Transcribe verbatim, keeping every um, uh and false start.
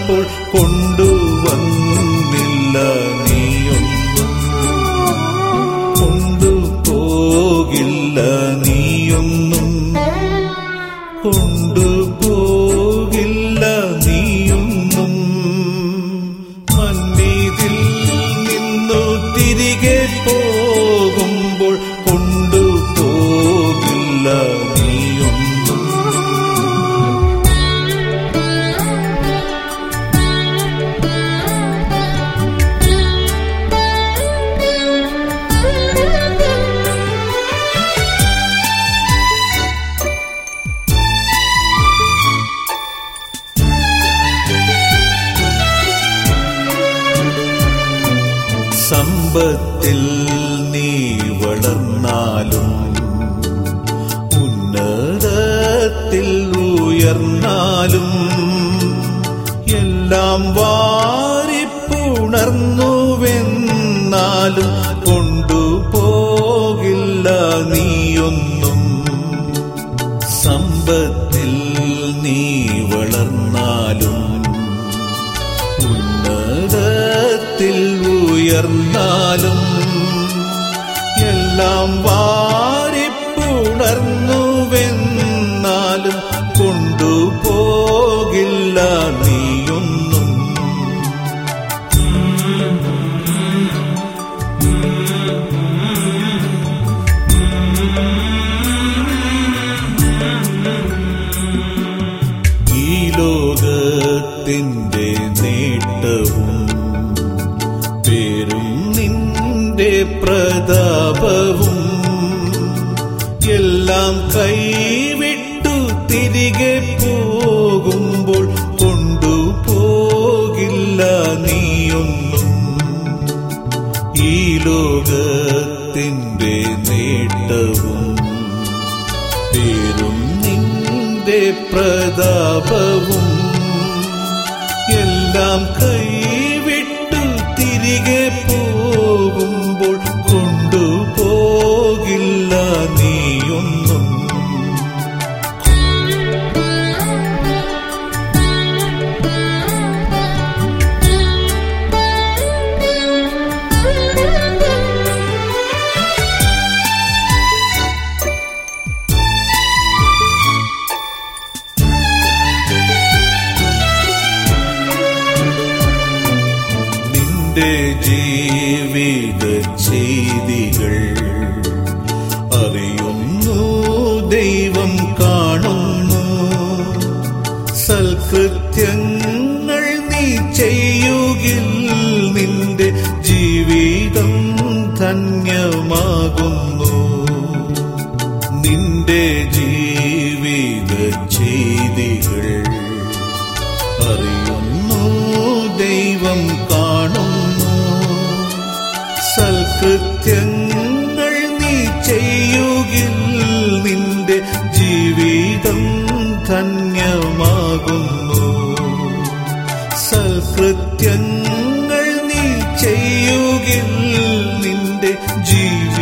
വന്നപ്പോൾ കൊണ്ടുവന്നില്ല നീയൊന്നും, കൊണ്ടുപോകില്ല നീയൊന്നും, കൊണ്ടുപോകില്ല നീയൊന്നും. മന്നിതിൽ നിന്നു തിരികെ പോകുമ്പോൾ കൊണ്ടുപോകില്ല നീയൊന്നും. സമ്പത്തിൽ നീ വളർന്നാലും ഉന്നതത്തിൽ ഉയർന്നാലും എല്ലാം വാരിപ്പുണർന്നുവെന്നാലും കൊണ്ടുപോകില്ല നീയൊന്നും. സമ്പത്തിൽ നീ വളർന്നാലും ഉന്നതത്തിൽ ഉയർന്നാലും എല്ലാം വാരിപ്പുണർന്നുവെന്നാലും കൊണ്ടുപോകില്ല നീയൊന്നും. ഈ ലോകത്തിൻ്റെ നേട്ടവും പേരും നിന്റെ പ്രതാപവും എല്ലാം കൈവിട്ടു തിരികെ പോകുമ്പോൾ കൊണ്ടുപോകില്ല നീയൊന്നും. ഈ ലോകത്തിൻ്റെ നേട്ടവും പേരും നിന്റെ പ്രതാപവും എല്ലാം കൈവിട്ടു തിരികെ പോകുമ്പോൾ കൊണ്ടുപോകില്ല നീയൊന്നും. നിന്റെ ജീവിത ചെയ്തികൾ അറിയുന്നു, ദൈവം കാണുന്നു. സൽകൃത്യങ്ങൾ നീ ചെയ്യുകിൽ നിന്റെ ജീവിതം ധന്യമാകുന്നു. നിന്റെ ജീവിത ചെയ്തികൾ അറിയുന്നു, ദൈവം കാണുന്നു. സൽകൃത്യങ്ങൾ നീ ചെയ്യുകിൽ നിന്റെ ജീവിതം ധന്യമാകുന്നു. സൽകൃത്യങ്ങൾ നീ ചെയ്യുകിൽ നിന്റെ ജീവിതം